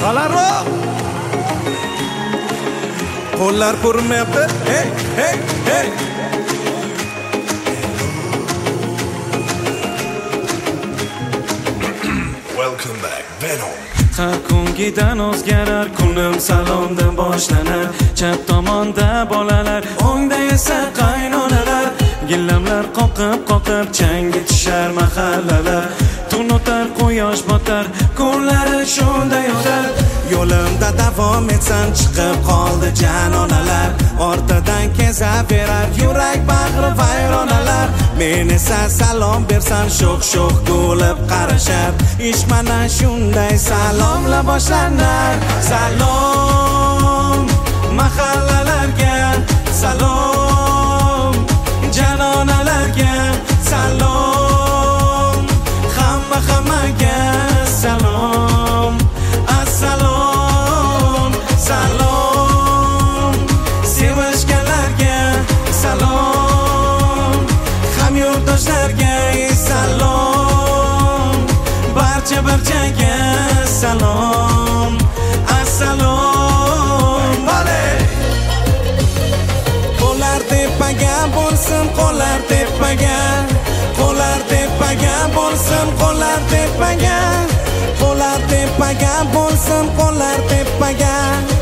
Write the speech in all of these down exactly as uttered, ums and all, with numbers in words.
Balandroq qo'llar ko'rinmayapti. Hey, hey, hey. Welcome back, Venom. Har kungidan o'zgarar, kunim salomdan boshlanar. Chap tomonda bolalar, o'ngda esa qaynonalar. Gillamlar qoqib qoqib changi tushar mahallalar. Tun o'tar, quyosh botar, kunlari shunday o'tar. Yo'limda davom etsam chiqib qoldi janonalar. Ortadan kezaverar yurak bag'ri vayronalar. Men esa salom bersam sho'x-sho'x kulib qarashar. Ish mana shunday salomla boshlanar. Salom mahallalarga, salom janonalarga, salom hamma hammaga, salom assalom, salom sevishganlarga, salom hamyurtdoshlarga, salom barcha barchaga, salom assalom. Vale qo'llar tepaga bo'lsin, qo'llar tepaga, qo'llar tepaga bo'lsin, qo'llar tepaga, qo'llar tepaga bo'lsin, qo'llar tepaga.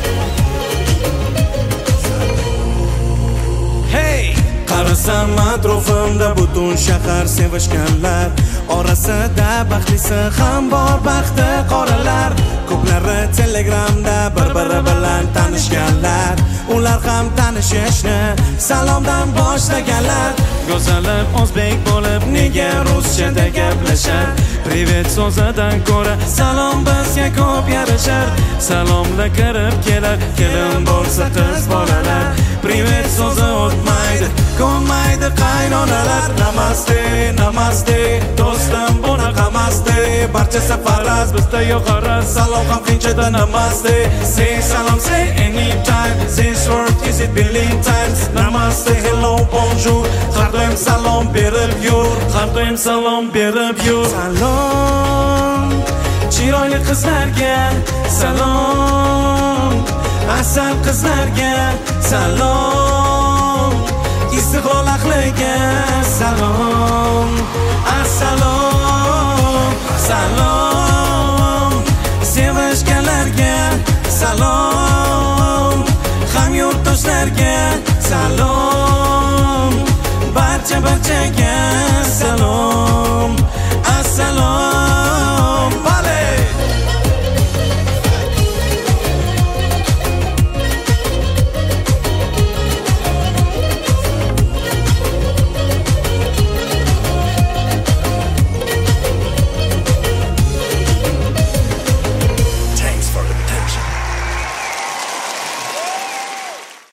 Hey, qarasam atrofimda butun shahar sevishganlar, orasida baxtlisi ham bor, baxti qoralar. Ko'plari Telegramda bir-biri bilan tanishganlar, ular ham tanishishni salomdan boshlaganlar. Go'zallar o'zbek bo'lib nega ruschada gaplashar? Privet so'zidan ko'ra salom bizga ko'p yarashar. Salomla kirib kelar kelin bo'lsa qiz bolalar. Privet so'zi o'tmaydi, ko'nmaydi qaynonalar. Namaste, namaste, do'stim bunaqamaste. Barchasi faraz, bizda yo'q g'araz. Salom ham qiyinchada namaste. Say salom, say anytime. This word is it billion times. Namaste, hello, bonjour. Har doim salom berib yur, har doim salom berib yur. Salom Chiroyli qizlarga salom, asal qizlarga salom, istiqlol ahliga salom, assalom.